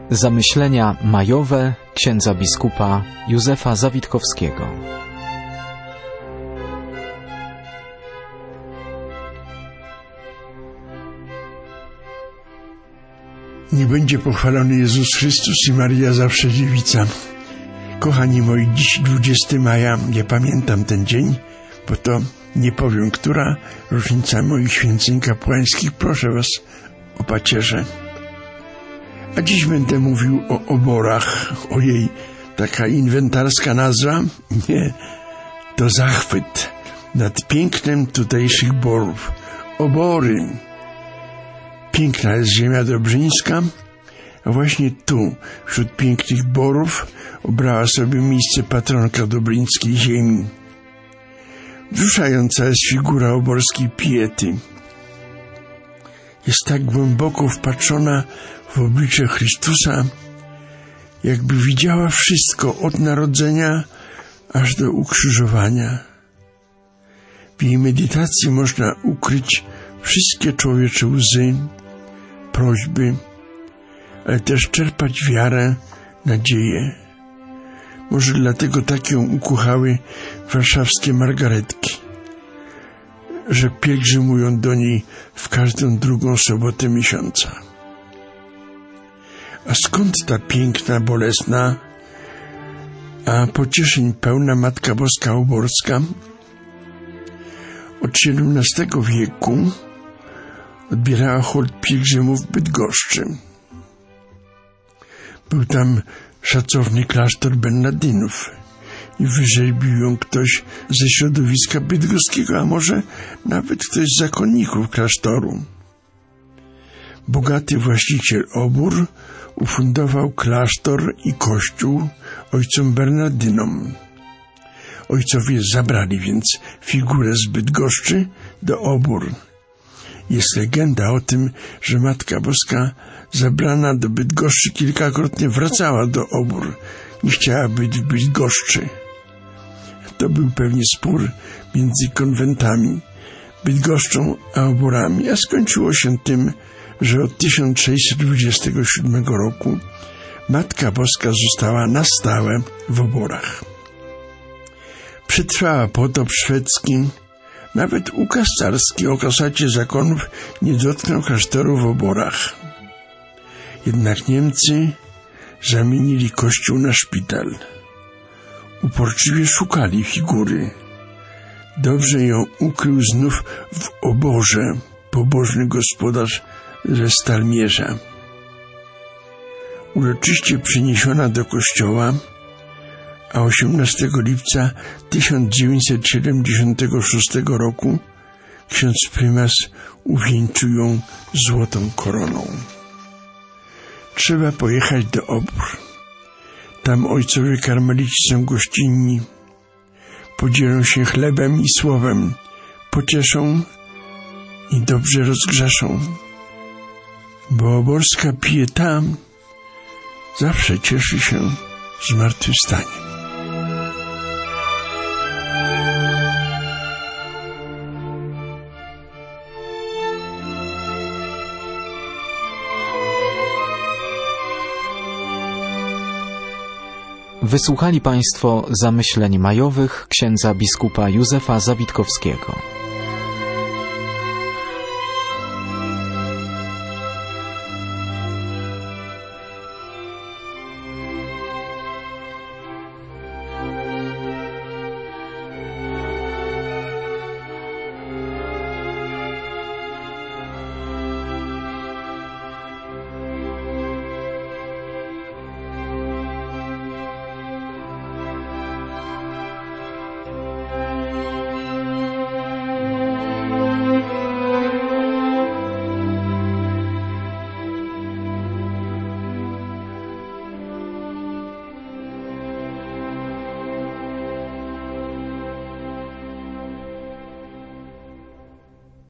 Zamyślenia majowe księdza biskupa Józefa Zawitkowskiego. Niech będzie pochwalony Jezus Chrystus i Maryja zawsze dziewica. Kochani moi, dziś 20 maja, ja pamiętam ten dzień, bo to nie powiem, która rocznica moich święceń kapłańskich. Proszę was o pacierze. A dziś będę mówił o oborach. Ojej, taka inwentarska nazwa? Nie, to zachwyt nad pięknem tutejszych borów. Obory. Piękna jest ziemia dobrzyńska, a właśnie tu, wśród pięknych borów, obrała sobie miejsce patronka dobryńskiej ziemi. Wzruszająca jest figura oborskiej piety. Jest tak głęboko wpatrzona w oblicze Chrystusa, jakby widziała wszystko od narodzenia aż do ukrzyżowania. W jej medytacji można ukryć wszystkie człowiecze łzy, prośby, ale też czerpać wiarę, nadzieję. Może dlatego tak ją ukuchały warszawskie margaretki, że pielgrzymują do niej w każdą drugą sobotę miesiąca. A skąd ta piękna, bolesna, a pocieszeń pełna Matka Boska Oborska? Od XVII wieku odbierała hołd pielgrzymów w Bydgoszczy. Był tam szacowny klasztor Bernardynów i wyrzeźbił ją ktoś ze środowiska bydgoskiego, a może nawet ktoś z zakonników klasztoru. Bogaty właściciel obór ufundował klasztor i kościół ojcom Bernardynom. Ojcowie zabrali więc figurę z Bydgoszczy do obór. Jest legenda o tym, że Matka Boska zabrana do Bydgoszczy kilkakrotnie wracała do obór. Nie chciała być w Bydgoszczy. To był pewnie spór między konwentami, Bydgoszczą a oborami, a skończyło się tym, że od 1627 roku Matka Boska została na stałe w oborach. Przetrwała potop szwedzki. Nawet ukaz carski o kasacie zakonów nie dotknął klasztoru w oborach. Jednak Niemcy zamienili kościół na szpital. Uporczywie szukali figury. Dobrze ją ukrył znów w oborze pobożny gospodarz ze Stalmierza. Uroczyście przeniesiona do kościoła, a 18 lipca 1976 roku ksiądz prymas uwieńczył ją złotą koroną. Trzeba pojechać do obór. Tam ojcowie karmelici są gościnni, podzielą się chlebem i słowem, pocieszą i dobrze rozgrzeszą, bo oborska pieta zawsze cieszy się zmartwychwstaniem. Wysłuchali Państwo zamyśleń majowych księdza biskupa Józefa Zawitkowskiego.